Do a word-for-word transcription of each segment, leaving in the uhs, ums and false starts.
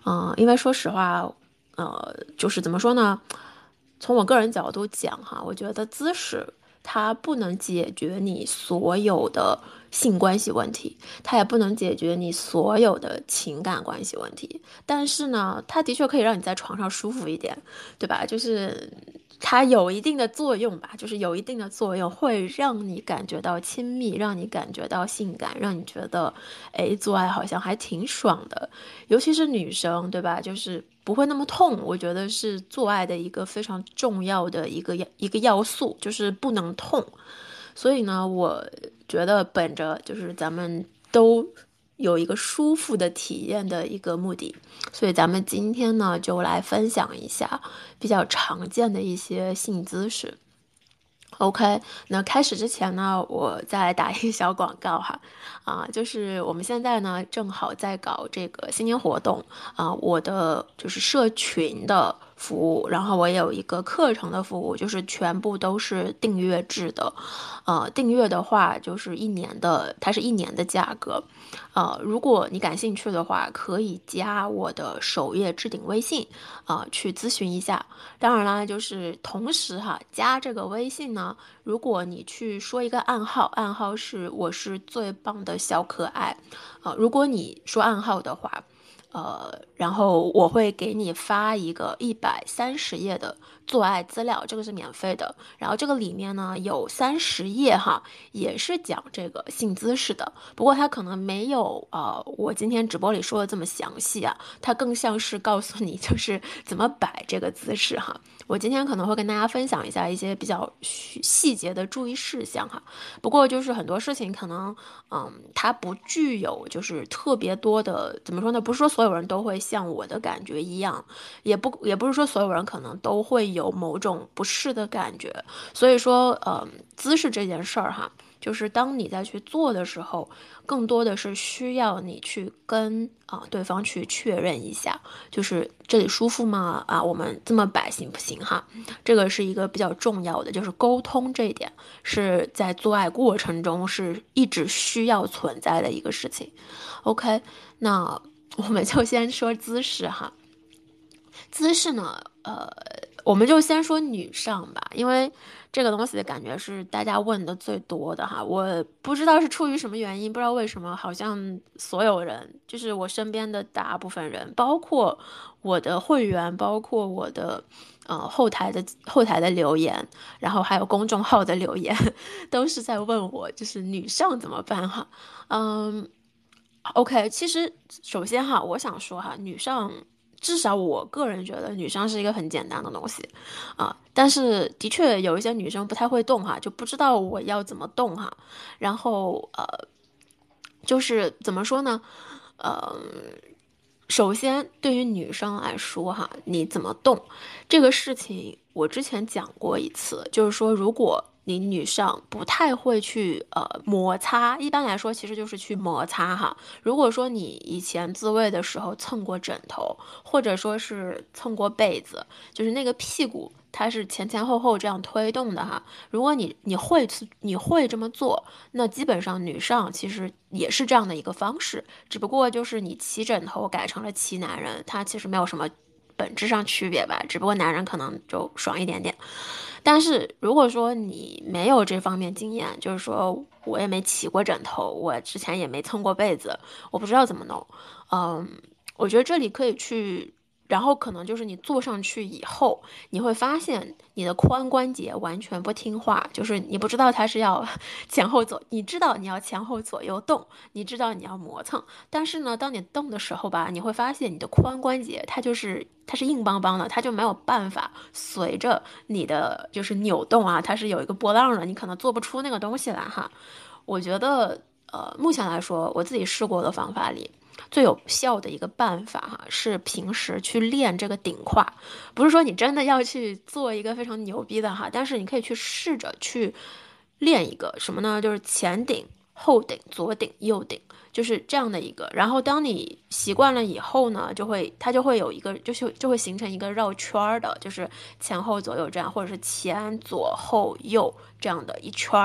嗯、呃因为说实话，呃，就是怎么说呢？从我个人角度讲哈，我觉得姿势它不能解决你所有的性关系问题，它也不能解决你所有的情感关系问题。但是呢，它的确可以让你在床上舒服一点，对吧？就是它有一定的作用吧，就是有一定的作用，会让你感觉到亲密，让你感觉到性感，让你觉得，哎，做爱好像还挺爽的。尤其是女生，对吧？就是不会那么痛，我觉得是做爱的一个非常重要的一个要一个要素，就是不能痛。所以呢，我觉得本着就是咱们都有一个舒服的体验的一个目的，所以咱们今天呢就来分享一下比较常见的一些性姿势。OK，那开始之前呢，我再打一个小广告哈，啊，就是我们现在呢正好在搞这个新年活动啊，我的就是社群的服务，然后我也有一个课程的服务，就是全部都是订阅制的，呃，订阅的话就是一年的，它是一年的价格，呃，如果你感兴趣的话，可以加我的首页置顶微信，啊、去咨询一下。当然啦，就是同时哈，加这个微信呢，如果你去说一个暗号，暗号是我是最棒的小可爱，啊、如果你说暗号的话，呃，然后我会给你发一个一百三十页的做爱资料，这个是免费的。然后这个里面呢有三十页哈，也是讲这个性姿势的，不过它可能没有呃我今天直播里说的这么详细啊，它更像是告诉你就是怎么摆这个姿势哈。我今天可能会跟大家分享一下一些比较细细节的注意事项哈。不过就是很多事情可能，嗯，它不具有就是特别多的，怎么说呢？不是说所有人都会像我的感觉一样，也不也不是说所有人可能都会有某种不适的感觉。所以说，呃，姿势这件事儿哈，就是当你在去做的时候，更多的是需要你去跟啊、对方去确认一下，就是这里舒服吗？啊，我们这么摆行不行哈？这个是一个比较重要的，就是沟通这一点是在做爱过程中是一直需要存在的一个事情。OK，那我们就先说姿势哈。姿势呢，呃，我们就先说女上吧，因为这个东西感觉是大家问的最多的哈。我不知道是出于什么原因，不知道为什么，好像所有人，就是我身边的大部分人，包括我的会员，包括我的呃后台的后台的留言，然后还有公众号的留言，都是在问我，就是女上怎么办哈。嗯，OK，其实首先哈，我想说哈，女上至少我个人觉得女上是一个很简单的东西啊，但是的确有一些女生不太会动哈，就不知道我要怎么动哈，然后呃，就是怎么说呢，呃。首先，对于女生来说，哈，你怎么动这个事情，我之前讲过一次，就是说，如果你女上不太会去呃摩擦，一般来说其实就是去摩擦哈。如果说你以前自慰的时候蹭过枕头，或者说是蹭过被子，就是那个屁股它是前前后后这样推动的哈。如果你你会你会这么做，那基本上女上其实也是这样的一个方式，只不过就是你骑枕头改成了骑男人，它其实没有什么本质上区别吧，只不过男人可能就爽一点点。但是如果说你没有这方面经验，就是说我也没骑过枕头，我之前也没蹭过被子，我不知道怎么弄，嗯，我觉得这里可以去。然后可能就是你坐上去以后，你会发现你的髋关节完全不听话，就是你不知道它是要前后左，你知道你要前后左右动，你知道你要磨蹭，但是呢，当你动的时候吧，你会发现你的髋关节它就是它是硬邦邦的，它就没有办法随着你的就是扭动啊，它是有一个波浪的，你可能做不出那个东西来哈。我觉得呃，目前来说，我自己试过的方法里。最有效的一个办法哈，是平时去练这个顶胯，不是说你真的要去做一个非常牛逼的哈，但是你可以去试着去练一个什么呢？就是前顶、后顶、左顶、右顶，就是这样的一个。然后当你习惯了以后呢，就会它就会有一个，就是就会形成一个绕圈儿的，就是前后左右这样，或者是前左后右这样的一圈儿的。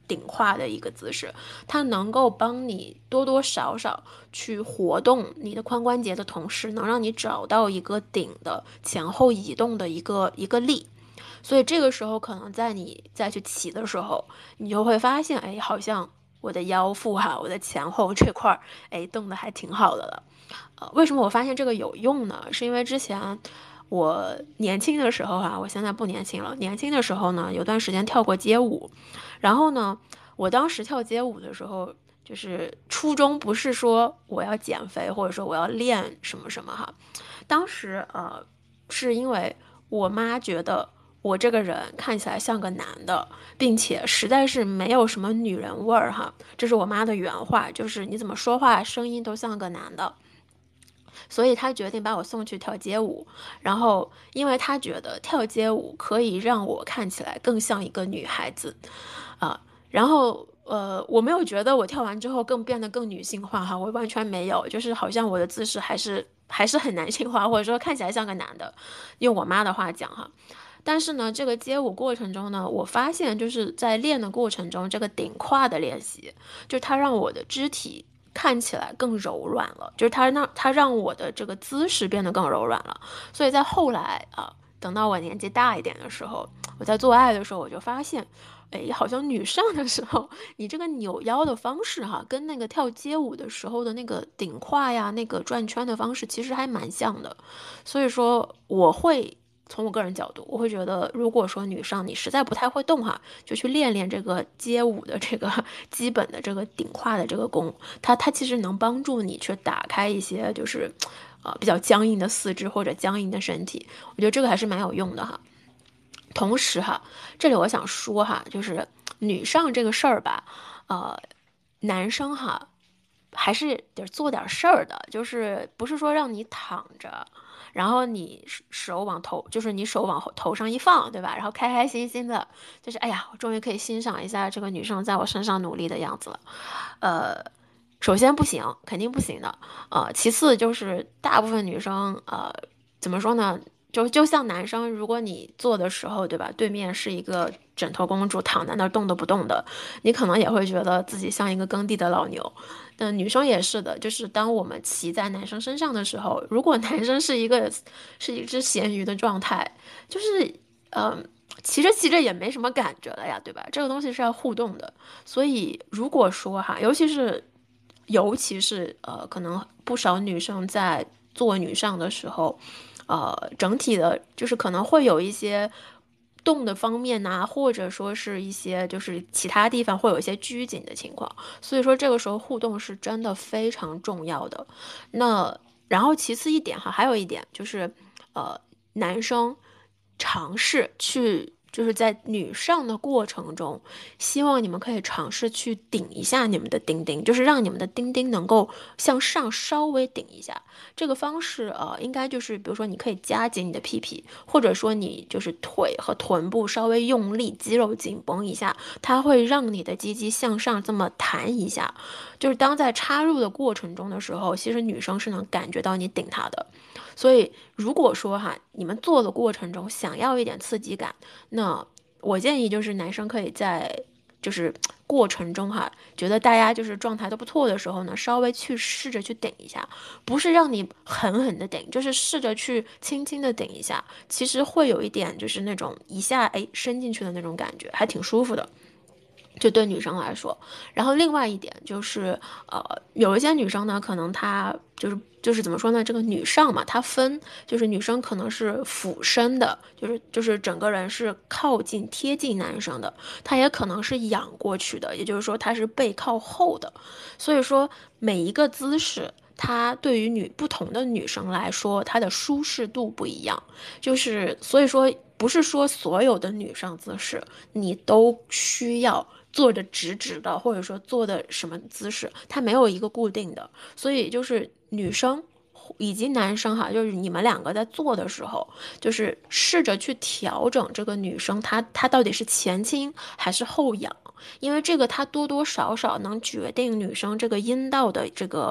顶胯的一个姿势，它能够帮你多多少少去活动你的髋关节的同时，能让你找到一个顶的前后移动的一个一个力。所以这个时候可能在你再去骑的时候，你就会发现，哎，好像我的腰腹哈，我的前后这块儿，哎，动的还挺好的了。呃，为什么我发现这个有用呢？是因为之前我年轻的时候哈，我现在不年轻了。年轻的时候呢，有段时间跳过街舞，然后呢，我当时跳街舞的时候，就是初衷不是说我要减肥，或者说我要练什么什么哈，当时呃，是因为我妈觉得我这个人看起来像个男的，并且实在是没有什么女人味儿哈，这是我妈的原话，就是你怎么说话声音都像个男的。所以她决定把我送去跳街舞，然后因为她觉得跳街舞可以让我看起来更像一个女孩子，啊，然后呃，我没有觉得我跳完之后更变得更女性化哈，我完全没有，就是好像我的姿势还是还是很男性化，或者说看起来像个男的，用我妈的话讲哈。但是呢，这个街舞过程中呢，我发现就是在练的过程中，这个顶胯的练习，就它让我的肢体看起来更柔软了，就是它让它让我的这个姿势变得更柔软了。所以在后来啊，等到我年纪大一点的时候，我在做爱的时候，我就发现，哎，好像女上的时候，你这个扭腰的方式哈，跟那个跳街舞的时候的那个顶胯呀、那个转圈的方式，其实还蛮像的。所以说，我会。从我个人角度，我会觉得，如果说女上你实在不太会动哈，就去练练这个街舞的这个基本的这个顶胯的这个功，它它其实能帮助你去打开一些就是，呃比较僵硬的四肢或者僵硬的身体，我觉得这个还是蛮有用的哈。同时哈，这里我想说哈，就是女上这个事儿吧，呃，男生哈还是得做点事儿的，就是不是说让你躺着。然后你手往头，就是你手往头上一放，对吧？然后开开心心的，就是哎呀，我终于可以欣赏一下这个女生在我身上努力的样子了。呃，首先不行，肯定不行的。呃，其次就是大部分女生，呃，怎么说呢？就就像男生，如果你做的时候，对吧？对面是一个枕头公主躺在那儿动都不动的，你可能也会觉得自己像一个耕地的老牛。嗯，女生也是的，就是当我们骑在男生身上的时候，如果男生是一个是一只咸鱼的状态，就是嗯、呃骑着骑着也没什么感觉了呀，对吧？这个东西是要互动的，所以如果说哈，尤其是尤其是呃，可能不少女生在做女上的时候。呃，整体的，就是可能会有一些动的方面呐、或者说是一些就是其他地方会有一些拘谨的情况，所以说这个时候互动是真的非常重要的。那然后其次一点哈，还有一点就是，呃，男生尝试去。就是在女上的过程中，希望你们可以尝试去顶一下你们的丁丁，就是让你们的丁丁能够向上稍微顶一下。这个方式呃，应该就是比如说你可以夹紧你的屁屁，或者说你就是腿和臀部稍微用力，肌肉紧绷一下，它会让你的鸡鸡向上这么弹一下。就是当在插入的过程中的时候，其实女生是能感觉到你顶她的。所以如果说哈，你们做的过程中想要一点刺激感，那我建议就是男生可以在就是过程中哈，觉得大家就是状态都不错的时候呢，稍微去试着去顶一下，不是让你狠狠的顶，就是试着去轻轻的顶一下，其实会有一点就是那种一下哎伸进去的那种感觉，还挺舒服的。就对女生来说，然后另外一点就是，呃，有一些女生呢，可能她就是就是怎么说呢，这个女上嘛，她分就是女生可能是俯身的，就是就是整个人是靠近贴近男生的，她也可能是仰过去的，也就是说她是背靠后的，所以说每一个姿势。它对于女不同的女生来说，它的舒适度不一样，就是所以说不是说所有的女上姿势你都需要坐着直直的，或者说做的什么姿势，它没有一个固定的，所以就是女生以及男生哈，就是你们两个在做的时候，就是试着去调整这个女生她她到底是前倾还是后仰，因为这个它多多少少能决定女生这个阴道的这个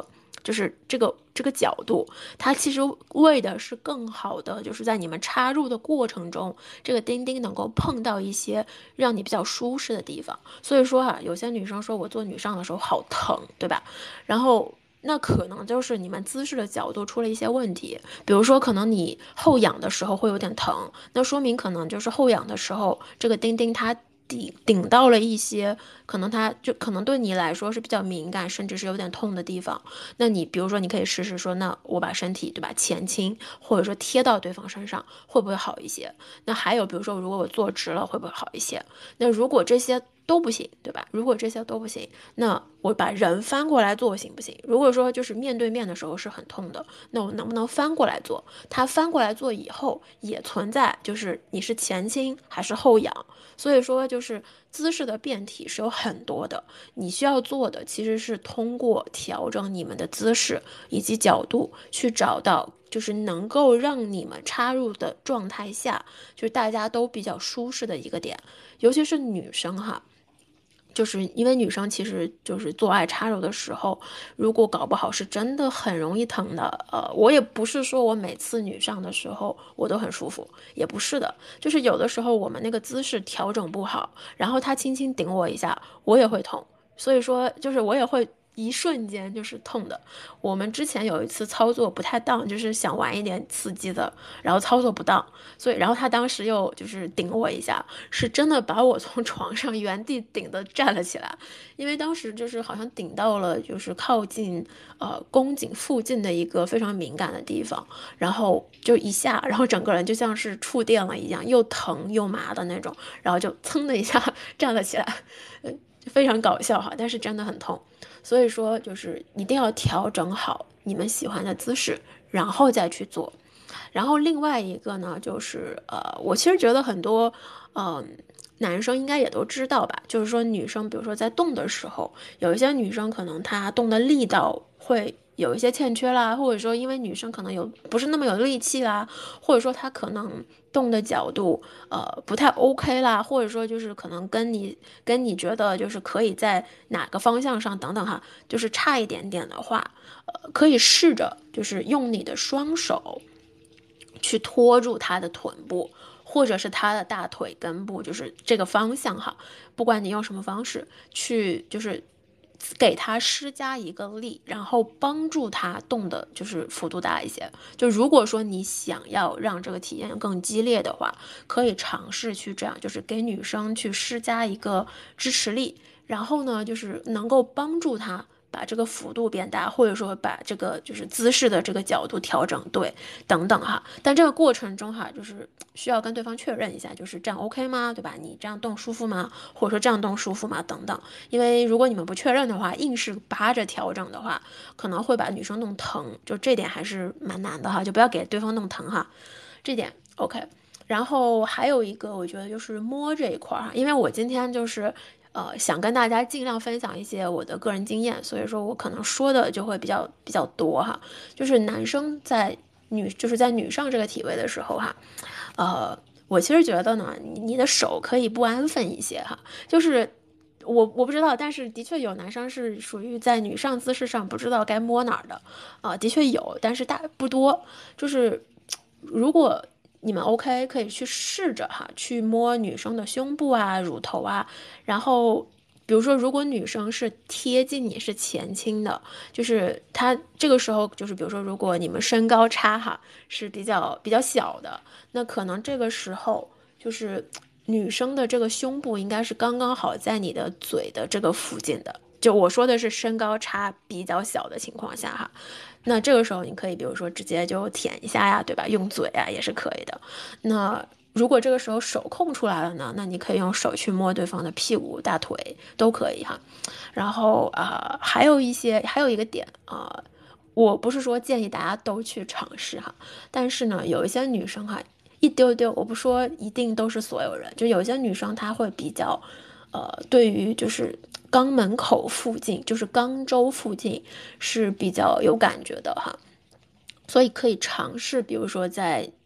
就是这个这个角度，它其实为的是更好的，就是在你们插入的过程中，这个钉钉能够碰到一些让你比较舒适的地方。所以说哈、啊，有些女生说我做女上的时候好疼，对吧？然后那可能就是你们姿势的角度出了一些问题，比如说可能你后仰的时候会有点疼，那说明可能就是后仰的时候这个钉钉它顶顶到了一些可能它就可能对你来说是比较敏感，甚至是有点痛的地方。那你比如说你可以试试说，那我把身体对吧前倾，或者说贴到对方身上，会不会好一些？那还有比如说如果我坐直了，会不会好一些？那如果这些都不行，对吧？如果这些都不行，那我把人翻过来做行不行？如果说就是面对面的时候是很痛的，那我能不能翻过来做？它翻过来做以后也存在，就是你是前倾还是后仰？所以说就是姿势的变体是有很多的，你需要做的其实是通过调整你们的姿势以及角度去找到。就是能够让你们插入的状态下，就是大家都比较舒适的一个点，尤其是女生哈，就是因为女生其实就是做爱插入的时候，如果搞不好是真的很容易疼的。呃，我也不是说我每次女上的时候我都很舒服，也不是的，就是有的时候我们那个姿势调整不好，然后他轻轻顶我一下，我也会痛。所以说，就是我也会一瞬间就是痛的。我们之前有一次操作不太当，就是想玩一点刺激的，然后操作不当，所以然后他当时又就是顶我一下，是真的把我从床上原地顶的站了起来，因为当时就是好像顶到了就是靠近呃宫颈附近的一个非常敏感的地方，然后就一下，然后整个人就像是触电了一样，又疼又麻的那种，然后就噌的一下站了起来，非常搞笑哈，但是真的很痛。所以说就是一定要调整好你们喜欢的姿势，然后再去做。然后另外一个呢，就是呃，我其实觉得很多，嗯、呃，男生应该也都知道吧，就是说女生，比如说在动的时候，有一些女生可能她动的力道会有一些欠缺啦，或者说因为女生可能有不是那么有力气啦，或者说她可能动的角度呃不太 OK 啦，或者说就是可能跟你跟你觉得就是可以在哪个方向上等等哈，就是差一点点的话，呃，可以试着就是用你的双手。去托住他的臀部，或者是他的大腿根部，就是这个方向哈。不管你用什么方式去，就是给他施加一个力，然后帮助他动的，就是幅度大一些。就如果说你想要让这个体验更激烈的话，可以尝试去这样，就是给女生去施加一个支持力，然后呢，就是能够帮助她把这个幅度变大，或者说把这个就是姿势的这个角度调整对，等等哈。但这个过程中哈，就是需要跟对方确认一下，就是这样 OK 吗？对吧？你这样动舒服吗？或者说这样动舒服吗？等等。因为如果你们不确认的话，硬是扒着调整的话，可能会把女生弄疼，就这点还是蛮难的哈，就不要给对方弄疼哈，这点 OK。然后还有一个，我觉得就是摸这一块儿哈，因为我今天就是呃想跟大家尽量分享一些我的个人经验，所以说我可能说的就会比较比较多哈。就是男生在女就是在女上这个体位的时候哈，呃，我其实觉得呢，你的手可以不安分一些哈，就是我我不知道，但是的确有男生是属于在女上姿势上不知道该摸哪儿的，啊、呃的确有，但是大不多。就是如果你们 OK，可以去试着哈，去摸女生的胸部啊、乳头啊，然后。比如说，如果女生是贴近你是前倾的，就是她这个时候，就是比如说，如果你们身高差哈是比较比较小的，那可能这个时候就是女生的这个胸部应该是刚刚好在你的嘴的这个附近的。就我说的是身高差比较小的情况下哈，那这个时候你可以比如说直接就舔一下呀，对吧？用嘴啊也是可以的。那如果这个时候手空出来了呢，那你可以用手去摸对方的屁股、大腿都可以哈。然后啊、呃还有一些还有一个点啊、呃我不是说建议大家都去尝试哈，但是呢，有一些女生哈，一丢丢，我不说一定都是所有人，就有些女生她会比较，呃，对于就是肛门口附近，就是肛周附近是比较有感觉的哈，所以可以尝试，比如说在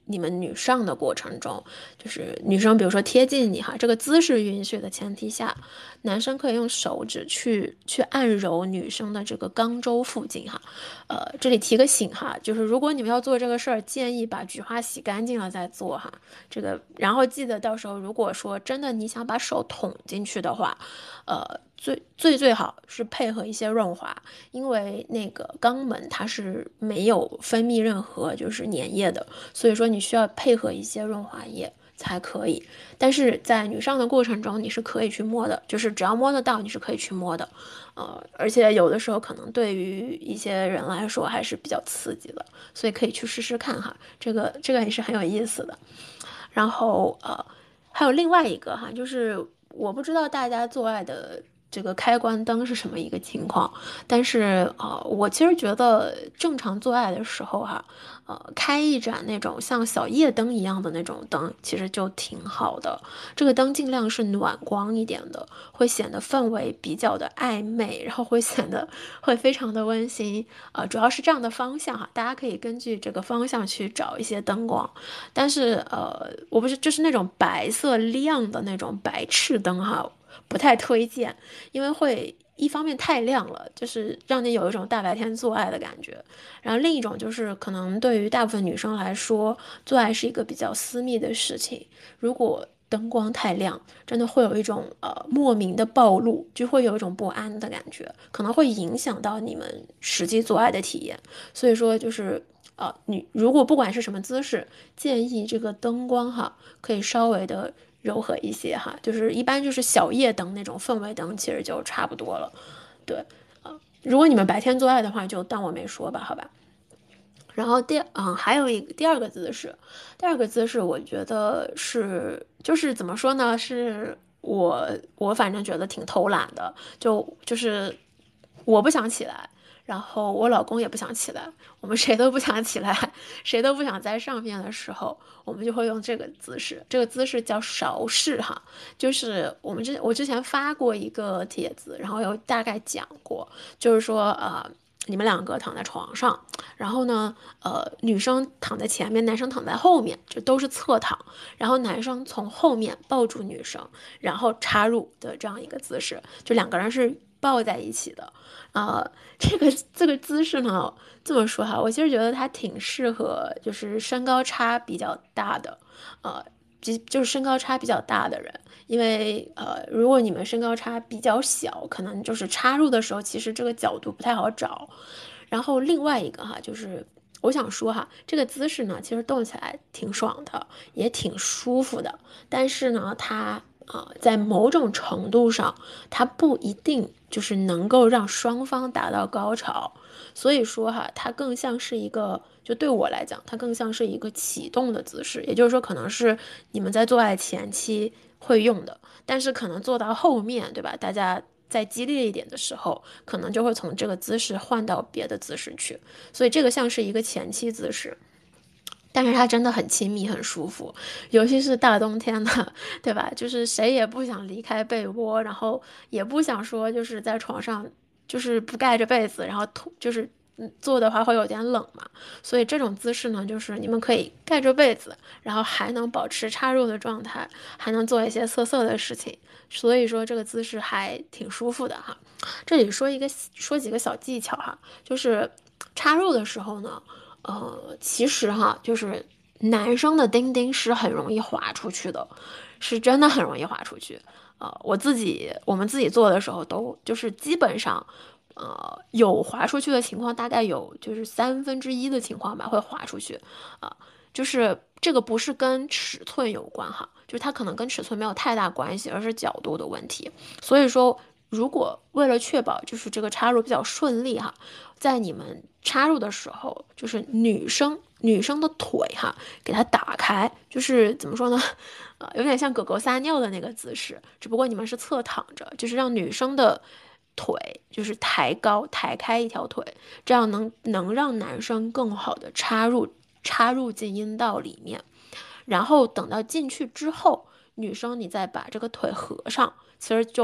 你们女上的过程中，就是女生比如说贴近你哈，这个姿势允许的前提下，男生可以用手指去去按揉女生的这个肛周附近哈。呃，这里提个醒哈，就是如果你们要做这个事儿，建议把菊花洗干净了再做哈。这个，然后记得到时候如果说真的你想把手捅进去的话，呃，最最最好是配合一些润滑，因为那个肛门它是没有分泌任何就是粘液的，所以说你需要配合一些润滑液才可以。但是在女上的过程中，你是可以去摸的，就是只要摸得到，你是可以去摸的。呃，而且有的时候可能对于一些人来说还是比较刺激的，所以可以去试试看哈，这个这个也是很有意思的。然后呃，还有另外一个哈，就是我不知道大家做爱的这个开关灯是什么一个情况，但是呃，我其实觉得正常做爱的时候哈，呃，开一盏那种像小夜灯一样的那种灯，其实就挺好的。这个灯尽量是暖光一点的，会显得氛围比较的暧昧，然后会显得会非常的温馨。呃，主要是这样的方向哈，大家可以根据这个方向去找一些灯光。但是呃，我不是就是那种白色亮的那种白炽灯哈，不太推荐，因为会一方面太亮了，就是让你有一种大白天做爱的感觉。然后另一种就是可能对于大部分女生来说，做爱是一个比较私密的事情，如果灯光太亮，真的会有一种呃莫名的暴露，就会有一种不安的感觉，可能会影响到你们实际做爱的体验。所以说就是呃，你如果不管是什么姿势，建议这个灯光哈可以稍微的柔和一些哈，就是一般就是小夜灯那种氛围灯，其实就差不多了。对，啊、呃，如果你们白天做爱的话，就当我没说吧，好吧。然后第嗯，还有一个第二个姿势，第二个姿势我觉得是就是怎么说呢？是我我反正觉得挺偷懒的，就就是我不想起来，然后我老公也不想起来，我们谁都不想起来，谁都不想在上面的时候，我们就会用这个姿势。这个姿势叫勺式哈，就是我们之我之前发过一个帖子，然后有大概讲过，就是说呃。你们两个躺在床上，然后呢，呃，女生躺在前面，男生躺在后面，就都是侧躺。然后男生从后面抱住女生，然后插入的这样一个姿势，就两个人是抱在一起的。呃，这个这个姿势呢，这么说哈，我其实觉得它挺适合，就是身高差比较大的，呃，就就是身高差比较大的人。因为呃，如果你们身高差比较小，可能就是插入的时候，其实这个角度不太好找。然后另外一个哈，就是我想说哈，这个姿势呢，其实动起来挺爽的，也挺舒服的。但是呢，它呃，在某种程度上，它不一定就是能够让双方达到高潮。所以说哈，它更像是一个，就对我来讲，它更像是一个启动的姿势。也就是说，可能是你们在做爱前期会用的，但是可能做到后面，对吧？大家再激烈一点的时候，可能就会从这个姿势换到别的姿势去。所以这个像是一个前期姿势。但是它真的很亲密，很舒服，尤其是大冬天的，对吧？就是谁也不想离开被窝，然后也不想说就是在床上就是不盖着被子，然后就是嗯坐的话会有点冷嘛。所以这种姿势呢，就是你们可以盖着被子，然后还能保持插入的状态，还能做一些色色的事情。所以说这个姿势还挺舒服的哈。这里说一个说几个小技巧哈，就是插入的时候呢。呃，其实哈，就是男生的丁丁是很容易滑出去的，是真的很容易滑出去。呃，我自己我们自己做的时候都就是基本上，呃，有滑出去的情况，大概有就是三分之一的情况吧会滑出去，啊、呃，就是这个不是跟尺寸有关哈，就是它可能跟尺寸没有太大关系，而是角度的问题。所以说，如果为了确保就是这个插入比较顺利哈，在你们插入的时候，就是女生女生的腿哈，给它打开，就是怎么说呢，呃，有点像狗狗撒尿的那个姿势，只不过你们是侧躺着，就是让女生的腿就是抬高，抬开一条腿，这样能能让男生更好的插入插入进阴道里面，然后等到进去之后，女生你再把这个腿合上，其实就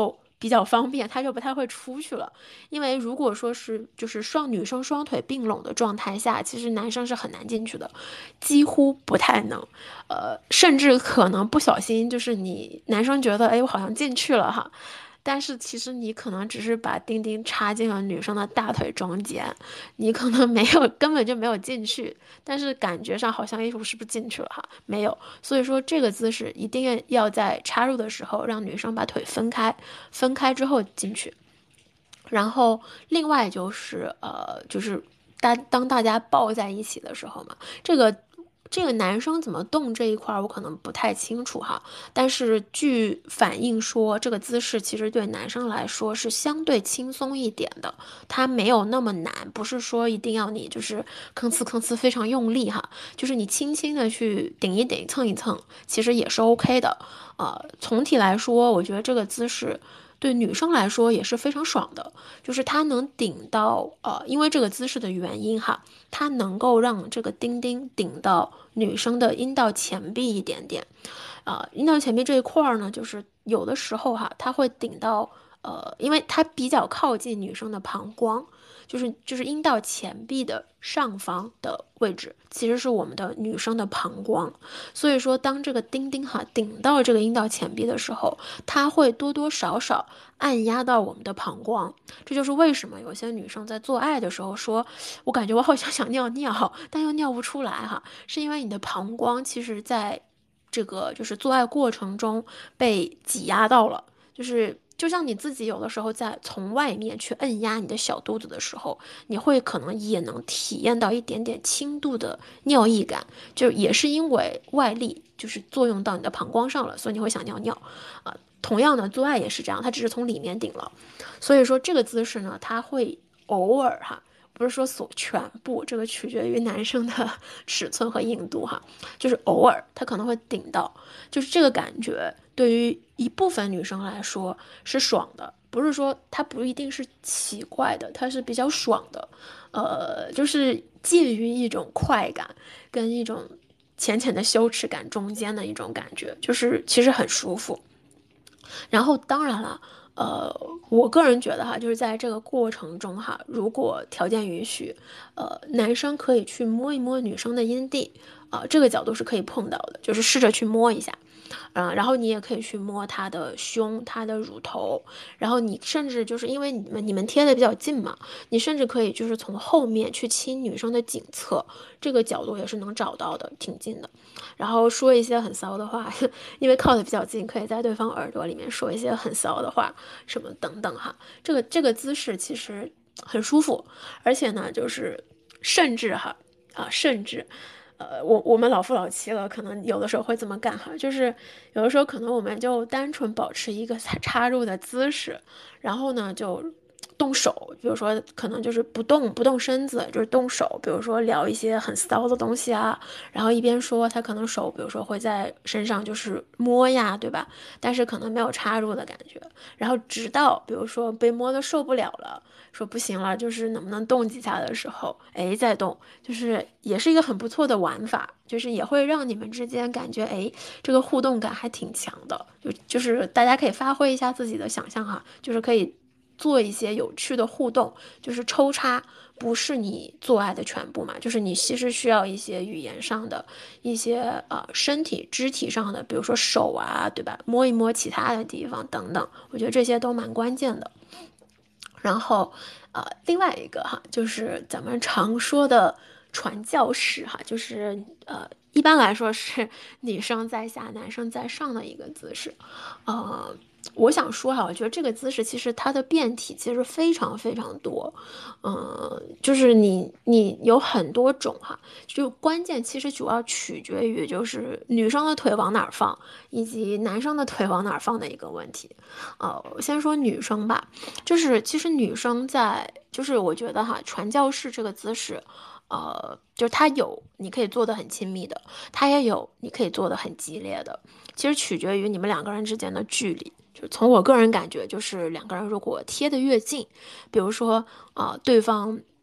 比较方便，他就不太会出去了。因为如果说是就是双女生双腿并拢的状态下，其实男生是很难进去的，几乎不太能，呃，甚至可能不小心就是你男生觉得，哎，我好像进去了哈。但是其实你可能只是把钉钉插进了女生的大腿中间，你可能没有，根本就没有进去，但是感觉上好像哎，我是不是进去了哈？没有，所以说这个姿势一定要在插入的时候让女生把腿分开，分开之后进去。然后另外就是呃，就是当当大家抱在一起的时候嘛，这个这个男生怎么动这一块我可能不太清楚哈，但是据反映说，这个姿势其实对男生来说是相对轻松一点的，它没有那么难，不是说一定要你就是吭哧吭哧非常用力哈，就是你轻轻的去顶一顶、蹭一蹭，其实也是 OK 的。呃，总体来说，我觉得这个姿势对女生来说也是非常爽的，就是它能顶到呃，因为这个姿势的原因哈，它能够让这个钉钉顶到女生的阴道前壁一点点，呃，阴道前壁这一块儿呢，就是有的时候哈，它会顶到呃，因为它比较靠近女生的膀胱，就是就是阴道前壁的上方的位置，其实是我们的女生的膀胱，所以说当这个钉钉哈顶到这个阴道前壁的时候，它会多多少少按压到我们的膀胱，这就是为什么有些女生在做爱的时候说，我感觉我好像想尿尿，但又尿不出来哈，是因为你的膀胱其实在这个就是做爱过程中被挤压到了，就是就像你自己有的时候在从外面去摁压你的小肚子的时候，你会可能也能体验到一点点轻度的尿意感，就也是因为外力就是作用到你的膀胱上了，所以你会想尿尿啊。同样的，做爱也是这样，它只是从里面顶了，所以说这个姿势呢，它会偶尔哈。不是说所全部，这个取决于男生的尺寸和硬度哈，就是偶尔他可能会顶到，就是这个感觉对于一部分女生来说是爽的，不是说它不一定是奇怪的，它是比较爽的，呃，就是介于一种快感跟一种浅浅的羞耻感中间的一种感觉，就是其实很舒服。然后当然了，呃，我个人觉得哈，就是在这个过程中哈，如果条件允许，呃，男生可以去摸一摸女生的阴蒂，啊、呃，这个角度是可以碰到的，就是试着去摸一下。嗯，然后你也可以去摸她的胸、她的乳头，然后你甚至就是因为你们你们贴的比较近嘛，你甚至可以就是从后面去亲女生的颈侧，这个角度也是能找到的，挺近的。然后说一些很骚的话，因为靠的比较近，可以在对方耳朵里面说一些很骚的话，什么等等哈。这个这个姿势其实很舒服，而且呢，就是甚至哈啊，甚至。呃，我我们老夫老妻了，可能有的时候会这么干哈，就是有的时候可能我们就单纯保持一个插入的姿势，然后呢就动手，比如说可能就是不动不动身子，就是动手，比如说聊一些很骚的东西啊，然后一边说他可能手，比如说会在身上就是摸呀，对吧？但是可能没有插入的感觉，然后直到比如说被摸的受不了了。说不行了，就是能不能动几下的时候，哎，再动，就是也是一个很不错的玩法，就是也会让你们之间感觉，哎，这个互动感还挺强的，就就是大家可以发挥一下自己的想象哈，就是可以做一些有趣的互动，就是抽插不是你做爱的全部嘛，就是你其实需要一些语言上的一些呃身体肢体上的，比如说手啊，对吧？摸一摸其他的地方等等，我觉得这些都蛮关键的。然后，呃，另外一个哈，就是咱们常说的传教士哈，就是呃，一般来说是女生在下，男生在上的一个姿势。呃，我想说哈，我觉得这个姿势其实它的变体其实非常非常多，嗯、呃，就是你你有很多种哈，就关键其实主要取决于就是女生的腿往哪儿放，以及男生的腿往哪儿放的一个问题。呃，我先说女生吧。就是其实女生在，就是我觉得哈，传教士这个姿势，呃，就是它有你可以做的很亲密的，它也有你可以做的很激烈的，其实取决于你们两个人之间的距离。就从我个人感觉，就是两个人如果贴得越近，比如说啊、呃对方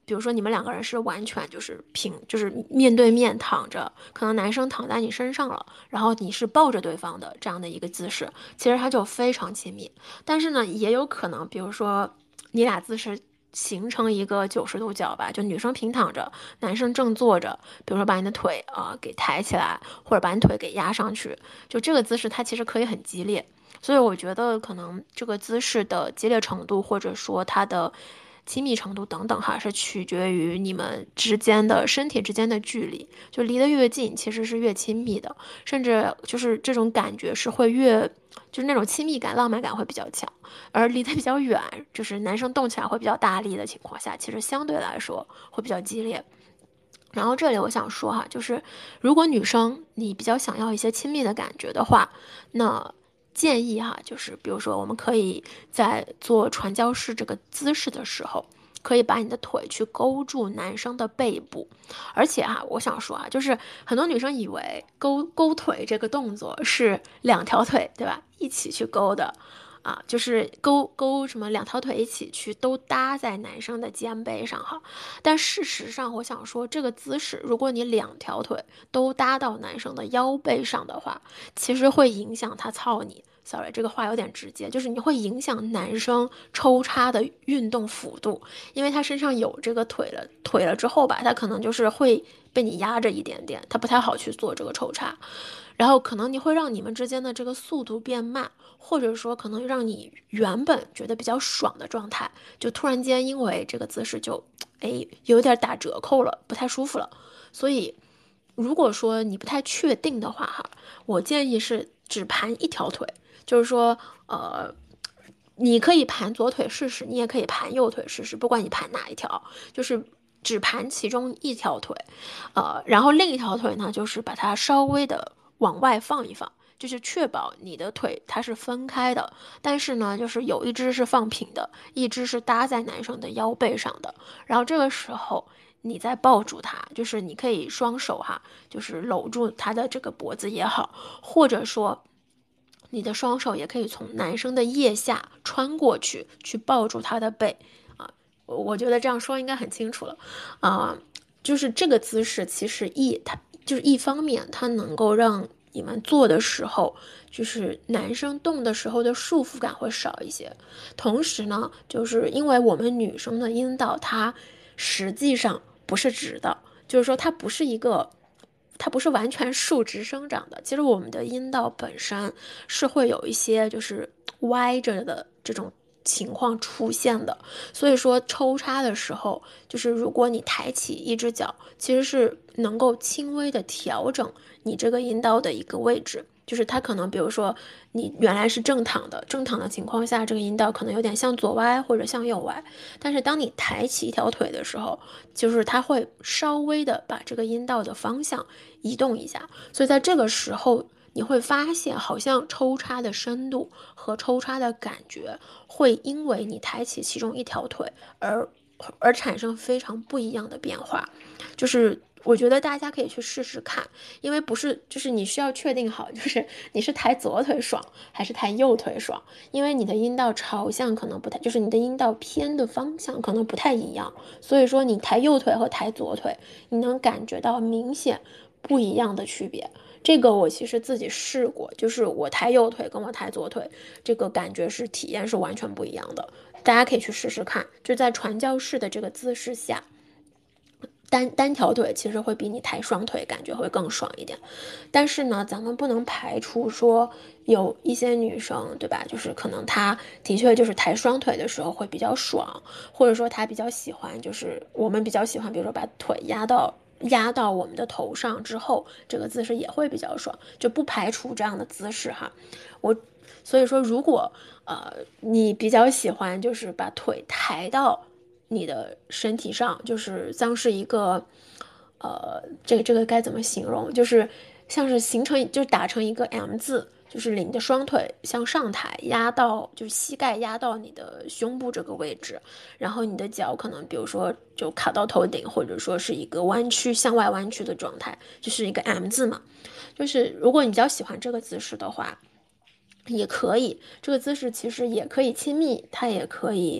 比如说你们两个人是完全就是平，就是面对面躺着，可能男生躺在你身上了，然后你是抱着对方的这样的一个姿势，其实它就非常亲密。但是呢，也有可能，比如说你俩姿势形成一个九十度角吧，就女生平躺着，男生正坐着，比如说把你的腿啊、呃、给抬起来，或者把你腿给压上去，就这个姿势它其实可以很激烈。所以我觉得可能这个姿势的激烈程度，或者说它的亲密程度等等哈，是取决于你们之间的身体之间的距离，就离得越近，其实是越亲密的，甚至就是这种感觉是会越，就是那种亲密感、浪漫感会比较强，而离得比较远，就是男生动起来会比较大力的情况下，其实相对来说会比较激烈。然后这里我想说哈，就是如果女生你比较想要一些亲密的感觉的话，那建议哈，就是比如说我们可以在做传教士这个姿势的时候，可以把你的腿去勾住男生的背部，而且哈，我想说啊，就是很多女生以为勾勾腿这个动作是两条腿，对吧？一起去勾的。啊，就是勾勾什么两条腿一起去都搭在男生的肩背上哈，但事实上我想说这个姿势，如果你两条腿都搭到男生的腰背上的话，其实会影响他操你。sorry，这个话有点直接，就是你会影响男生抽插的运动幅度，因为他身上有这个腿了，腿了之后吧，他可能就是会被你压着一点点，他不太好去做这个抽插。然后可能你会让你们之间的这个速度变慢，或者说可能让你原本觉得比较爽的状态，就突然间因为这个姿势就，哎，有点打折扣了，不太舒服了。所以，如果说你不太确定的话，哈，我建议是只盘一条腿，就是说，呃，你可以盘左腿试试，你也可以盘右腿试试，不管你盘哪一条，就是只盘其中一条腿，呃，然后另一条腿呢，就是把它稍微的往外放一放，就是确保你的腿它是分开的，但是呢，就是有一只是放平的，一只是搭在男生的腰背上的。然后这个时候你再抱住他，就是你可以双手哈，就是搂住他的这个脖子也好，或者说你的双手也可以从男生的腋下穿过去，去抱住他的背啊。我我觉得这样说应该很清楚了啊。就是这个姿势，其实一它就是一方面，它能够让你们做的时候，就是男生动的时候的束缚感会少一些。同时呢，就是因为我们女生的阴道它实际上不是直的，就是说它不是一个。它不是完全竖直生长的，其实我们的阴道本身是会有一些就是歪着的这种情况出现的，所以说抽插的时候，就是如果你抬起一只脚，其实是能够轻微的调整你这个阴道的一个位置。就是它可能，比如说你原来是正躺的，正躺的情况下，这个阴道可能有点向左歪或者向右歪，但是当你抬起一条腿的时候，就是它会稍微的把这个阴道的方向移动一下，所以在这个时候，你会发现好像抽插的深度和抽插的感觉会因为你抬起其中一条腿而而产生非常不一样的变化，就是我觉得大家可以去试试看，因为不是就是你需要确定好，就是你是抬左腿爽还是抬右腿爽，因为你的阴道朝向可能不太，就是你的阴道偏的方向可能不太一样，所以说你抬右腿和抬左腿，你能感觉到明显不一样的区别。这个我其实自己试过，就是我抬右腿跟我抬左腿，这个感觉是体验是完全不一样的。大家可以去试试看，就在传教士的这个姿势下，单单条腿其实会比你抬双腿感觉会更爽一点。但是呢，咱们不能排除说有一些女生，对吧？就是可能她的确就是抬双腿的时候会比较爽，或者说她比较喜欢，就是我们比较喜欢，比如说把腿压到。压到我们的头上之后，这个姿势也会比较爽，就不排除这样的姿势哈。我所以说，如果呃你比较喜欢，就是把腿抬到你的身体上，就是像是一个呃，这个这个该怎么形容？就是像是形成，就是打成一个 M 字。就是你的双腿向上抬，压到就是膝盖压到你的胸部这个位置，然后你的脚可能比如说就卡到头顶，或者说是一个弯曲向外弯曲的状态，就是一个 M 字嘛。就是如果你比较喜欢这个姿势的话，也可以，这个姿势其实也可以亲密，它也可以。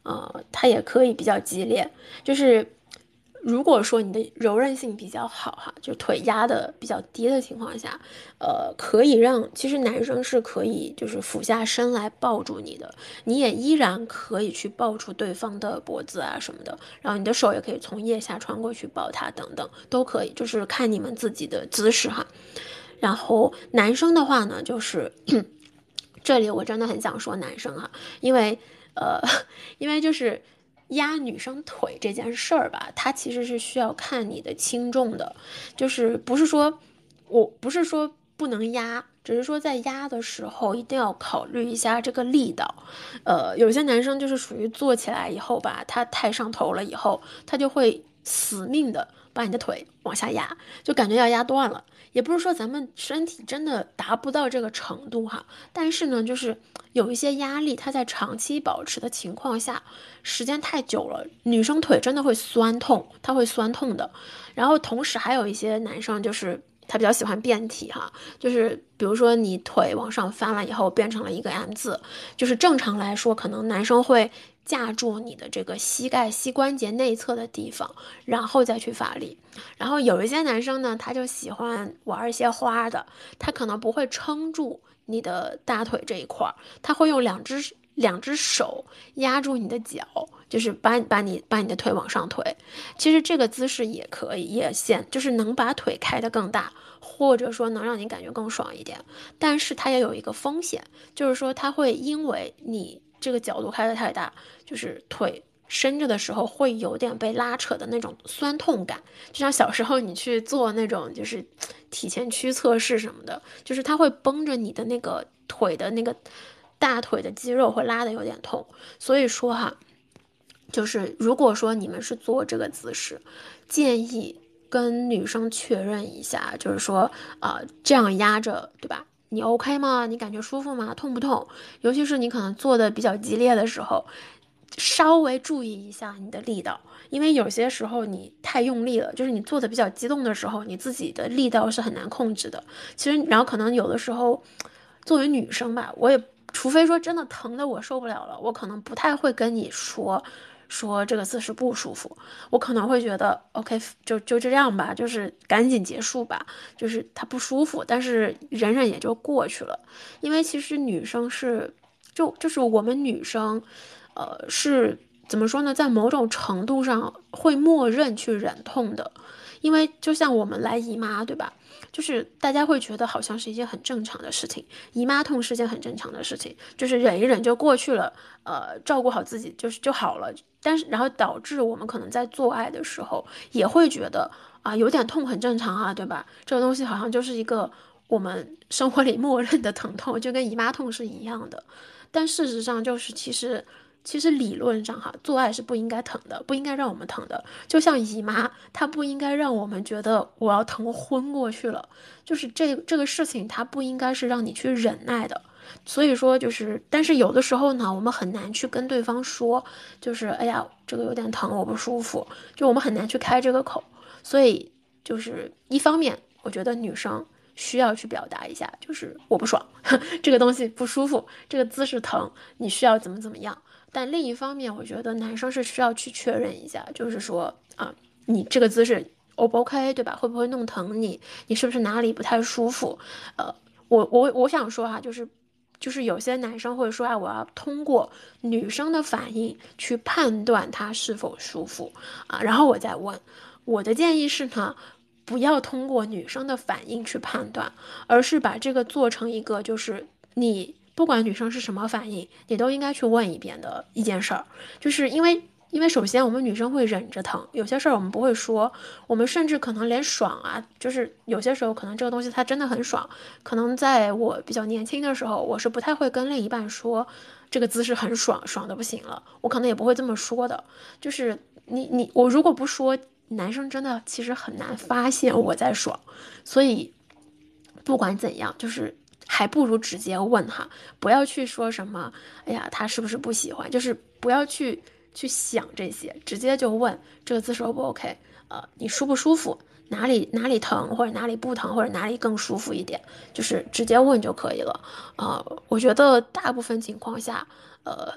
呃，它也可以比较激烈。就是如果说你的柔韧性比较好哈，就腿压的比较低的情况下，呃，可以让其实男生是可以就是俯下身来抱住你的，你也依然可以去抱住对方的脖子啊什么的，然后你的手也可以从腋下穿过去抱他等等都可以，就是看你们自己的姿势哈。然后男生的话呢，就是这里我真的很想说男生哈，因为呃，因为就是压女生腿这件事儿吧，它其实是需要看你的轻重的，就是不是说我不是说不能压，只是说在压的时候一定要考虑一下这个力道。呃，有些男生就是属于做起来以后吧，他太上头了以后，他就会死命的把你的腿往下压，就感觉要压断了。也不是说咱们身体真的达不到这个程度哈，但是呢，就是有一些压力，它在长期保持的情况下，时间太久了，女生腿真的会酸痛，它会酸痛的。然后同时还有一些男生就是他比较喜欢变体哈，就是比如说你腿往上翻了以后变成了一个 M 字，就是正常来说可能男生会架住你的这个膝盖膝关节内侧的地方，然后再去发力。然后有一些男生呢，他就喜欢玩一些花的，他可能不会撑住你的大腿这一块儿，他会用两只两只手压住你的脚，就是把把你把你的腿往上推。其实这个姿势也可以，也显就是能把腿开得更大，或者说能让你感觉更爽一点。但是它也有一个风险，就是说它会因为你这个角度开得太大，就是腿伸着的时候会有点被拉扯的那种酸痛感，就像小时候你去做那种就是体前屈测试什么的，就是它会绷着你的那个腿的那个大腿的肌肉会拉的有点痛。所以说哈，就是如果说你们是做这个姿势，建议跟女生确认一下，就是说啊、呃，这样压着，对吧？你 OK 吗？你感觉舒服吗？痛不痛？尤其是你可能做的比较激烈的时候，稍微注意一下你的力道，因为有些时候你太用力了，就是你做的比较激动的时候，你自己的力道是很难控制的。其实，然后可能有的时候，作为女生吧，我也除非说真的疼的我受不了了，我可能不太会跟你说说这个姿势不舒服，我可能会觉得 OK，就就这样吧，就是赶紧结束吧，就是它不舒服，但是忍忍也就过去了。因为其实女生是，就就是我们女生，呃，是怎么说呢，在某种程度上会默认去忍痛的，因为就像我们来姨妈，对吧？就是大家会觉得好像是一件很正常的事情，姨妈痛是件很正常的事情，就是忍一忍就过去了，呃，照顾好自己就是就好了。但是然后导致我们可能在做爱的时候也会觉得啊，有点痛很正常啊，对吧？这个东西好像就是一个我们生活里默认的疼痛，就跟姨妈痛是一样的。但事实上就是其实。其实理论上哈，做爱是不应该疼的，不应该让我们疼的。就像姨妈，它不应该让我们觉得我要疼昏过去了，就是这这个事情它不应该是让你去忍耐的。所以说就是，但是有的时候呢，我们很难去跟对方说，就是哎呀，这个有点疼，我不舒服，就我们很难去开这个口。所以就是一方面，我觉得女生需要去表达一下，就是我不爽，这个东西不舒服，这个姿势疼，你需要怎么怎么样。但另一方面，我觉得男生是需要去确认一下，就是说啊，你这个姿势 O 不 OK，对吧？会不会弄疼你？你是不是哪里不太舒服？呃，我我我想说哈，就是就是有些男生会说啊，我要通过女生的反应去判断他是否舒服啊，然后我再问。我的建议是呢，不要通过女生的反应去判断，而是把这个做成一个就是你。不管女生是什么反应，你都应该去问一遍的一件事儿，就是因为，因为首先我们女生会忍着疼，有些事儿我们不会说，我们甚至可能连爽啊，就是有些时候可能这个东西它真的很爽，可能在我比较年轻的时候，我是不太会跟另一半说这个姿势很爽，爽的不行了，我可能也不会这么说的，就是你你我如果不说，男生真的其实很难发现我在爽，所以不管怎样，就是还不如直接问哈，不要去说什么，哎呀，他是不是不喜欢，就是不要去去想这些，直接就问这个姿势 O 不 OK，呃，你舒不舒服，哪里哪里疼或者哪里不疼或者哪里更舒服一点，就是直接问就可以了。呃，我觉得大部分情况下，呃。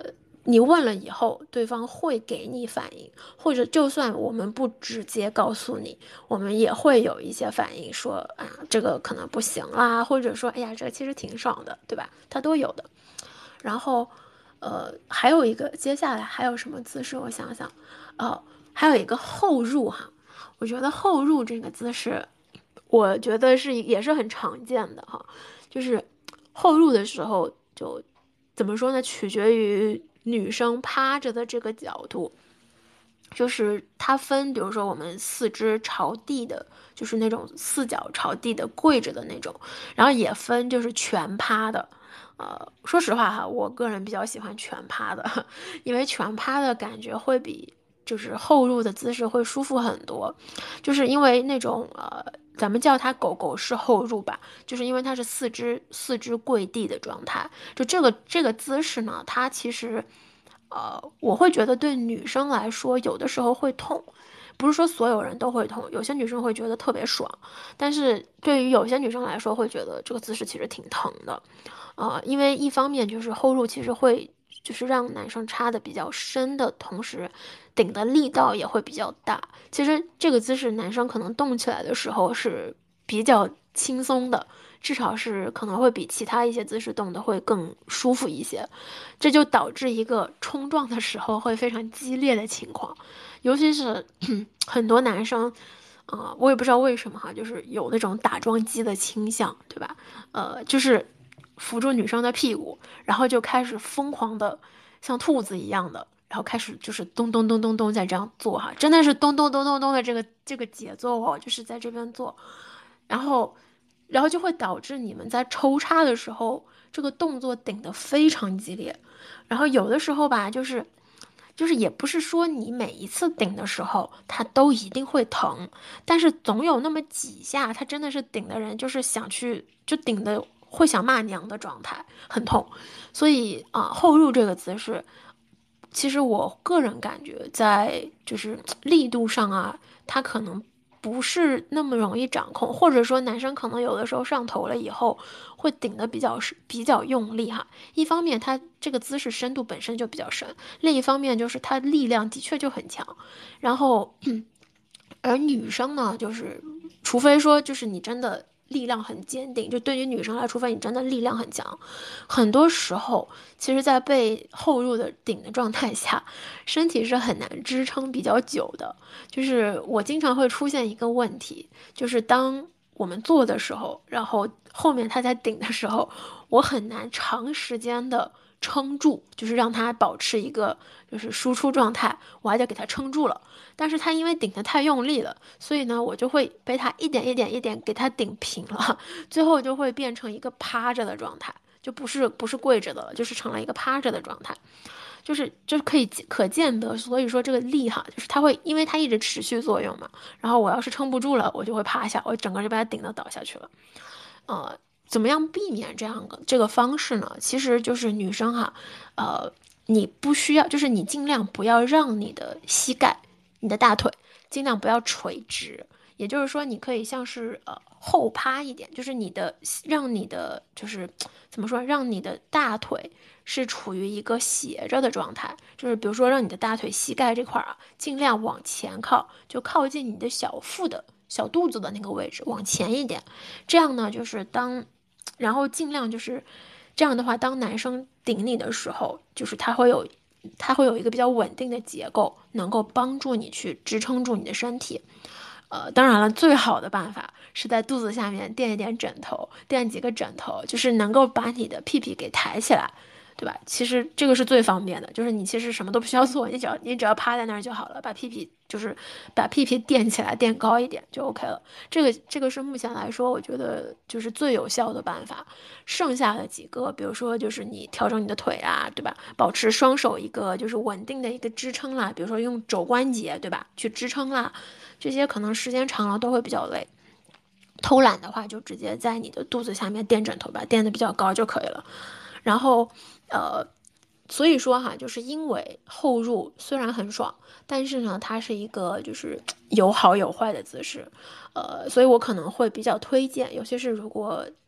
你问了以后，对方会给你反应，或者就算我们不直接告诉你，我们也会有一些反应说，啊，这个可能不行啦，或者说，哎呀，这个其实挺爽的，对吧？它都有的。然后，呃，还有一个，接下来还有什么姿势？我想想，哦，还有一个后入哈，我觉得后入这个姿势，我觉得是也是很常见的哈，就是后入的时候就怎么说呢？取决于女生趴着的这个角度，就是它分，比如说我们四肢朝地的，就是那种四脚朝地的跪着的那种，然后也分就是全趴的。呃，说实话哈，我个人比较喜欢全趴的，因为全趴的感觉会比就是后入的姿势会舒服很多，就是因为那种呃，咱们叫它狗狗式后入吧，就是因为它是四肢四肢跪地的状态，就这个这个姿势呢，它其实。呃，我会觉得对女生来说，有的时候会痛，不是说所有人都会痛，有些女生会觉得特别爽，但是对于有些女生来说，会觉得这个姿势其实挺疼的，呃，因为一方面就是后入其实会就是让男生插的比较深的同时，顶的力道也会比较大。其实这个姿势男生可能动起来的时候是比较轻松的，至少是可能会比其他一些姿势动的会更舒服一些。这就导致一个冲撞的时候会非常激烈的情况，尤其是很多男生，啊、呃我也不知道为什么哈，就是有那种打桩机的倾向，对吧？呃，就是扶住女生的屁股，然后就开始疯狂的像兔子一样的，然后开始就是咚咚咚咚咚在这样做哈，真的是咚咚咚咚咚的这个这个节奏哦，就是在这边做，然后然后就会导致你们在抽插的时候，这个动作顶得非常激烈，然后有的时候吧，就是就是也不是说你每一次顶的时候它都一定会疼，但是总有那么几下，它真的是顶的人就是想去就顶的会想骂娘的状态，很痛。所以啊、后入这个姿势，其实我个人感觉在就是力度上啊，它可能。不是那么容易掌控，或者说男生可能有的时候上头了以后会顶的比较比较用力哈。一方面，他这个姿势深度本身就比较深，另一方面就是他力量的确就很强。然后，而女生呢，就是除非说就是你真的力量很坚定，就对于女生来，除非你真的力量很强，很多时候其实，在被后入的顶的状态下，身体是很难支撑比较久的。就是我经常会出现一个问题，就是当我们做的时候，然后后面他在顶的时候，我很难长时间的撑住，就是让他保持一个就是输出状态，我还得给他撑住了。但是他因为顶得太用力了，所以呢，我就会被他一点一点一点给他顶平了，最后就会变成一个趴着的状态，就不是不是跪着的了，就是成了一个趴着的状态。就是就是可以可见得，所以说这个力哈，就是它会因为它一直持续作用嘛，然后我要是撑不住了，我就会趴下，我整个就把它顶到倒下去了。呃，怎么样避免这样的这个方式呢？其实就是女生哈，呃，你不需要，就是你尽量不要让你的膝盖、你的大腿尽量不要垂直，也就是说，你可以像是呃后趴一点，就是你的让你的就是怎么说，让你的大腿是处于一个斜着的状态，就是比如说让你的大腿膝盖这块啊，尽量往前靠，就靠近你的小腹的小肚子的那个位置，往前一点。这样呢，就是当，然后尽量就是这样的话，当男生顶你的时候，就是他会有。它会有一个比较稳定的结构，能够帮助你去支撑住你的身体。呃，当然了，最好的办法是在肚子下面垫一点枕头，垫几个枕头，就是能够把你的屁屁给抬起来，对吧？其实这个是最方便的，就是你其实什么都不需要做，你只要你只要趴在那儿就好了，把屁屁就是把屁屁垫起来，垫高一点就 OK 了。这个这个是目前来说，我觉得就是最有效的办法。剩下的几个，比如说就是你调整你的腿啊，对吧？保持双手一个就是稳定的一个支撑啦，比如说用肘关节，对吧？去支撑啦。这些可能时间长了都会比较累。偷懒的话，就直接在你的肚子下面垫枕头吧，垫的比较高就可以了。然后，呃，所以说哈，就是因为后入虽然很爽，但是呢，它是一个就是有好有坏的姿势，呃，所以我可能会比较推荐，尤其是如果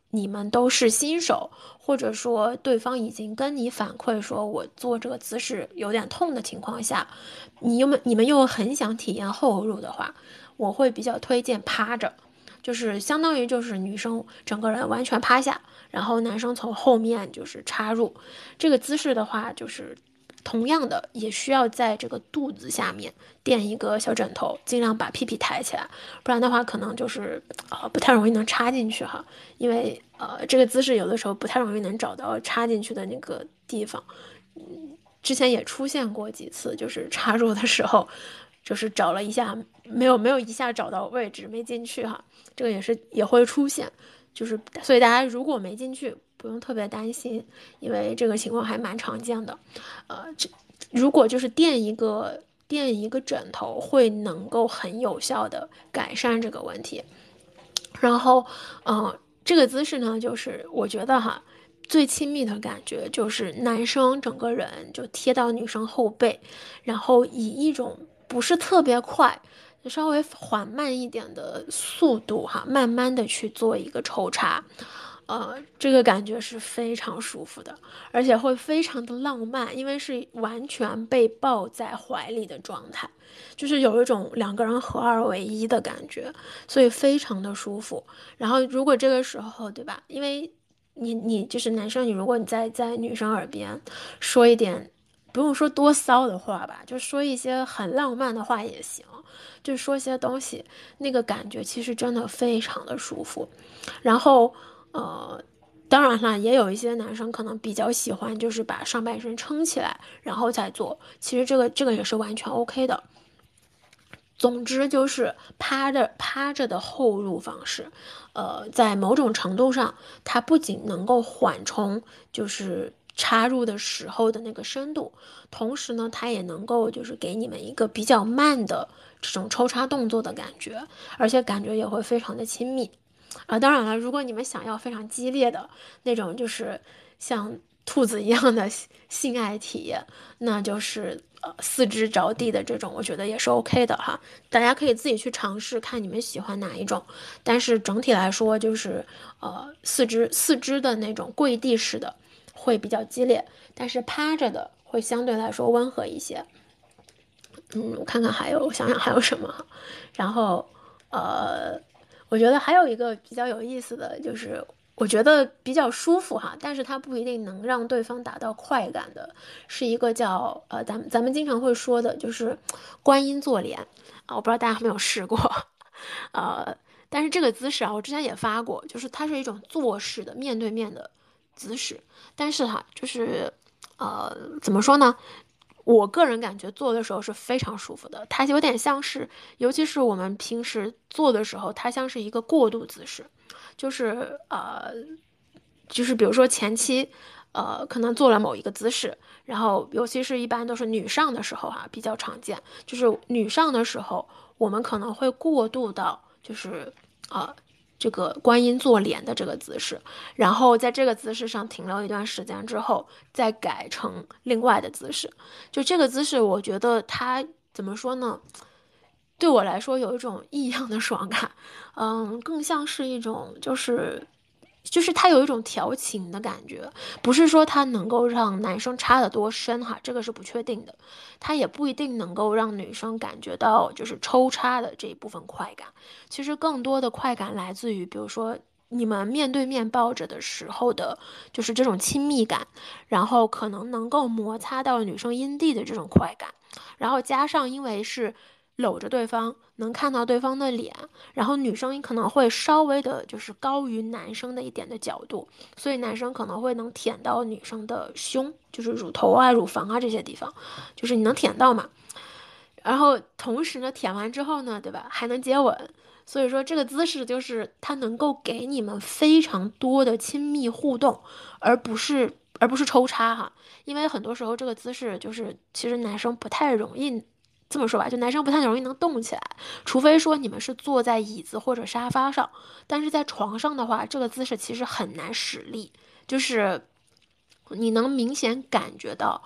你们都是新手，或者说对方已经跟你反馈说我做这个姿势有点痛的情况下，你又你们又很想体验后入的话，我会比较推荐趴着，就是相当于就是女生整个人完全趴下，然后男生从后面就是插入。这个姿势的话，就是同样的也需要在这个肚子下面垫一个小枕头，尽量把屁屁抬起来，不然的话可能就是呃不太容易能插进去哈，因为呃这个姿势有的时候不太容易能找到插进去的那个地方。嗯，之前也出现过几次，就是插入的时候，就是找了一下没有没有一下找到位置没进去哈，这个也是也会出现，就是所以大家如果没进去不用特别担心，因为这个情况还蛮常见的。呃，这如果就是垫一个垫一个枕头，会能够很有效的改善这个问题。然后，嗯、呃，这个姿势呢，就是我觉得哈，最亲密的感觉就是男生整个人就贴到女生后背，然后以一种不是特别快，稍微缓慢一点的速度哈，慢慢的去做一个抽插。呃，这个感觉是非常舒服的，而且会非常的浪漫，因为是完全被抱在怀里的状态，就是有一种两个人合二为一的感觉，所以非常的舒服。然后如果这个时候，对吧？因为你你就是男生，你如果你在在女生耳边说一点，不用说多骚的话吧，就说一些很浪漫的话也行，就说一些东西，那个感觉其实真的非常的舒服。然后呃。当然了，也有一些男生可能比较喜欢，就是把上半身撑起来，然后再做。其实这个这个也是完全 OK 的。总之就是趴着趴着的后入方式，呃，在某种程度上，它不仅能够缓冲，就是插入的时候的那个深度，同时呢，它也能够就是给你们一个比较慢的这种抽插动作的感觉，而且感觉也会非常的亲密。啊，当然了，如果你们想要非常激烈的那种，就是像兔子一样的性爱体验，那就是呃四肢着地的这种，我觉得也是 OK 的哈。大家可以自己去尝试，看你们喜欢哪一种。但是整体来说，就是呃四肢四肢的那种跪地式的会比较激烈，但是趴着的会相对来说温和一些。嗯，我看看还有，我想想还有什么，然后呃。我觉得还有一个比较有意思的就是，我觉得比较舒服哈，但是它不一定能让对方达到快感的，是一个叫呃，咱们咱们经常会说的，就是观音坐莲啊，我不知道大家有没有试过，呃，但是这个姿势啊，我之前也发过，就是它是一种坐式的面对面的姿势，但是哈，就是呃，怎么说呢？我个人感觉做的时候是非常舒服的，它有点像是，尤其是我们平时做的时候，它像是一个过渡姿势，就是呃，就是比如说前期，呃，可能做了某一个姿势，然后尤其是一般都是女上的时候哈、啊，比较常见，就是女上的时候，我们可能会过渡到就是呃这个观音坐莲的这个姿势，然后在这个姿势上停留一段时间之后，再改成另外的姿势。就这个姿势，我觉得它怎么说呢？对我来说有一种异样的爽感，嗯，更像是一种就是就是它有一种调情的感觉，不是说它能够让男生插得多深哈，这个是不确定的，它也不一定能够让女生感觉到就是抽插的这一部分快感，其实更多的快感来自于比如说。你们面对面抱着的时候的，就是这种亲密感，然后可能能够摩擦到女生阴蒂的这种快感，然后加上因为是搂着对方，能看到对方的脸，然后女生可能会稍微的就是高于男生的一点的角度，所以男生可能会能舔到女生的胸，就是乳头啊、乳房啊这些地方，就是你能舔到嘛。然后同时呢，舔完之后呢，对吧，还能接吻。所以说这个姿势就是它能够给你们非常多的亲密互动，而不是而不是抽插哈。因为很多时候这个姿势就是其实男生不太容易这么说吧，就男生不太容易能动起来，除非说你们是坐在椅子或者沙发上，但是在床上的话，这个姿势其实很难使力，就是你能明显感觉到。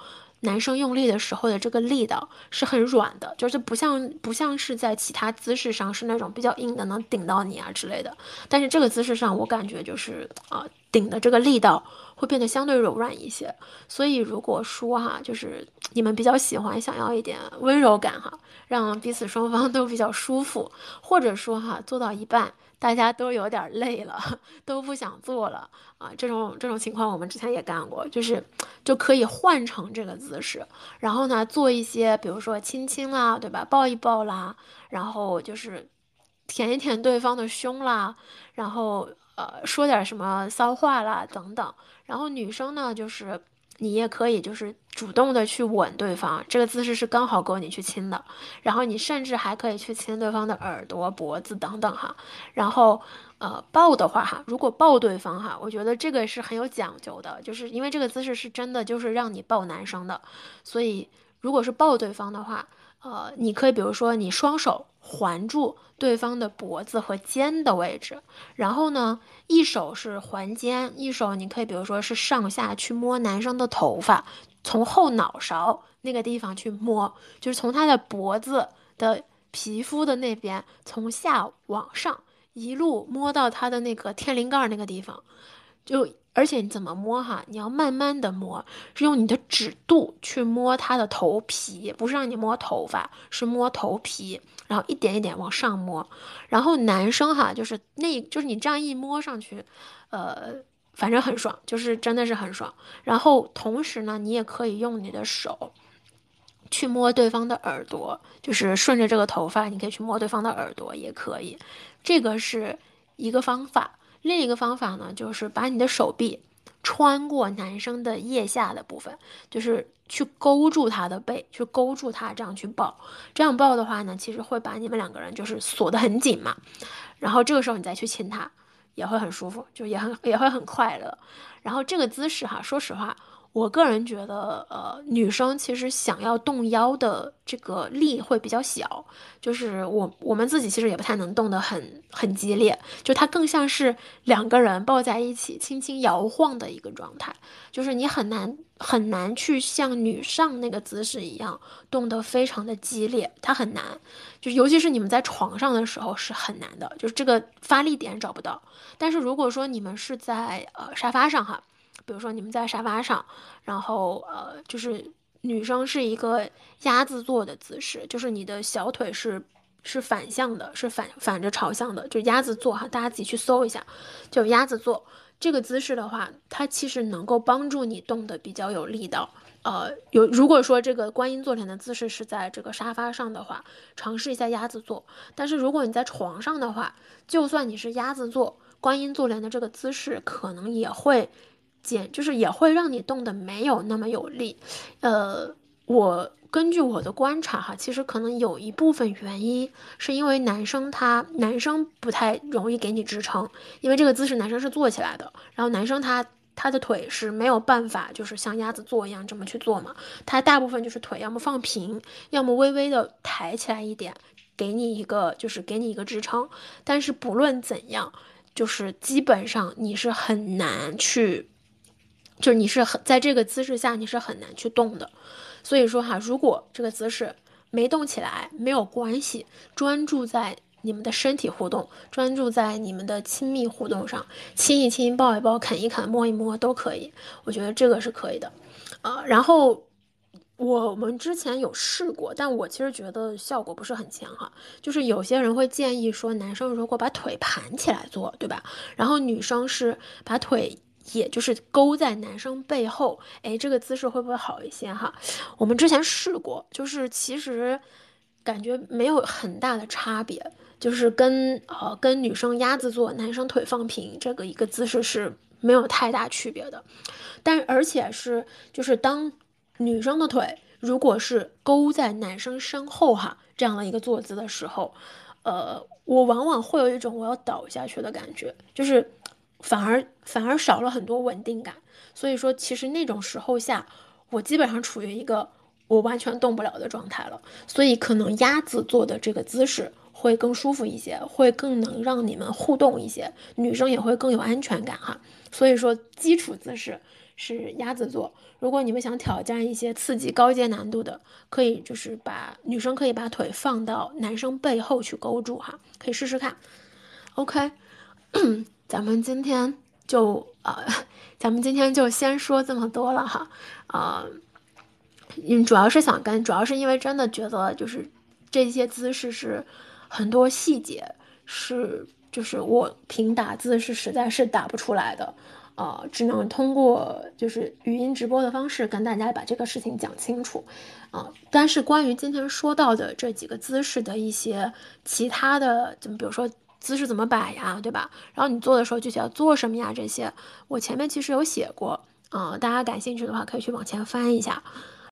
男生用力的时候的这个力道是很软的，就是不像不像是在其他姿势上是那种比较硬的能顶到你啊之类的，但是这个姿势上我感觉就是啊、呃、顶的这个力道会变得相对柔软一些。所以如果说哈，就是你们比较喜欢想要一点温柔感哈，让彼此双方都比较舒服，或者说哈做到一半大家都有点累了，都不想做了啊，这种这种情况我们之前也干过，就是就可以换成这个姿势，然后呢做一些比如说亲亲啦，对吧？抱一抱啦，然后就是舔一舔对方的胸啦，然后呃说点什么骚话啦等等。然后女生呢，就是你也可以就是主动的去吻对方，这个姿势是刚好够你去亲的。然后你甚至还可以去亲对方的耳朵、脖子等等哈。然后呃抱的话哈，如果抱对方哈，我觉得这个是很有讲究的，就是因为这个姿势是真的就是让你抱男生的，所以如果是抱对方的话。呃，你可以比如说你双手环住对方的脖子和肩的位置，然后呢，一手是环肩，一手你可以比如说是上下去摸男生的头发，从后脑勺那个地方去摸，就是从他的脖子的皮肤的那边从下往上一路摸到他的那个天灵盖那个地方，就而且你怎么摸哈？你要慢慢的摸，是用你的指肚去摸他的头皮，不是让你摸头发，是摸头皮，然后一点一点往上摸。然后男生哈，就是那，就是你这样一摸上去，呃，反正很爽，就是真的是很爽。然后同时呢，你也可以用你的手去摸对方的耳朵，就是顺着这个头发，你可以去摸对方的耳朵，也可以。这个是一个方法。另一个方法呢，就是把你的手臂穿过男生的腋下的部分，就是去勾住他的背，去勾住他，这样去抱。这样抱的话呢，其实会把你们两个人就是锁得很紧嘛。然后这个时候你再去亲他，也会很舒服，就也很也会很快乐。然后这个姿势哈，说实话，我个人觉得，呃，女生其实想要动腰的这个力会比较小，就是我我们自己其实也不太能动得很很激烈，就它更像是两个人抱在一起轻轻摇晃的一个状态，就是你很难很难去像女上那个姿势一样动得非常的激烈，它很难，就尤其是你们在床上的时候是很难的，就是这个发力点找不到。但是如果说你们是在呃沙发上哈。比如说你们在沙发上，然后呃，就是女生是一个鸭子坐的姿势，就是你的小腿是是反向的，是反反着朝向的，就鸭子坐哈，大家自己去搜一下，就鸭子坐这个姿势的话，它其实能够帮助你动得比较有力道。呃，有如果说这个观音坐莲的姿势是在这个沙发上的话，尝试一下鸭子坐。但是如果你在床上的话，就算你是鸭子坐，观音坐莲的这个姿势，可能也会。减就是也会让你动的没有那么有力，呃，我根据我的观察哈，其实可能有一部分原因是因为男生他男生不太容易给你支撑，因为这个姿势男生是坐起来的，然后男生他他的腿是没有办法就是像鸭子坐一样这么去做嘛，他大部分就是腿要么放平，要么微微的抬起来一点，给你一个就是给你一个支撑，但是不论怎样，就是基本上你是很难去。就是你是很在这个姿势下你是很难去动的，所以说哈，如果这个姿势没动起来没有关系，专注在你们的身体互动，专注在你们的亲密互动上，亲一亲、抱一抱、啃一啃、摸一摸都可以，我觉得这个是可以的，啊、呃，然后。我们之前有试过，但我其实觉得效果不是很强哈。就是有些人会建议说，男生如果把腿盘起来做，对吧？然后女生是把腿也就是勾在男生背后，哎，这个姿势会不会好一些哈？我们之前试过，就是其实感觉没有很大的差别，就是跟呃跟女生鸭子做，男生腿放平这个一个姿势是没有太大区别的，但而且是就是当女生的腿如果是勾在男生身后哈这样的一个坐姿的时候，呃，我往往会有一种我要倒下去的感觉，就是反而反而少了很多稳定感。所以说，其实那种时候下，我基本上处于一个我完全动不了的状态了。所以可能鸭子做的这个姿势， 会更舒服一些，会更能让你们互动一些，女生也会更有安全感哈。所以说，基础姿势是鸭子座。如果你们想挑战一些刺激高阶难度的，可以就是把女生可以把腿放到男生背后去勾住哈，可以试试看。OK，咱们今天就呃，咱们今天就先说这么多了哈，啊、呃，嗯，主要是想跟，主要是因为真的觉得就是这些姿势是很多细节是就是我凭打字是实在是打不出来的，呃，只能通过就是语音直播的方式跟大家把这个事情讲清楚，啊、呃，但是关于今天说到的这几个姿势的一些其他的，就比如说姿势怎么摆呀，对吧？然后你做的时候具体要做什么呀，这些我前面其实有写过，啊、呃，大家感兴趣的话可以去往前翻一下。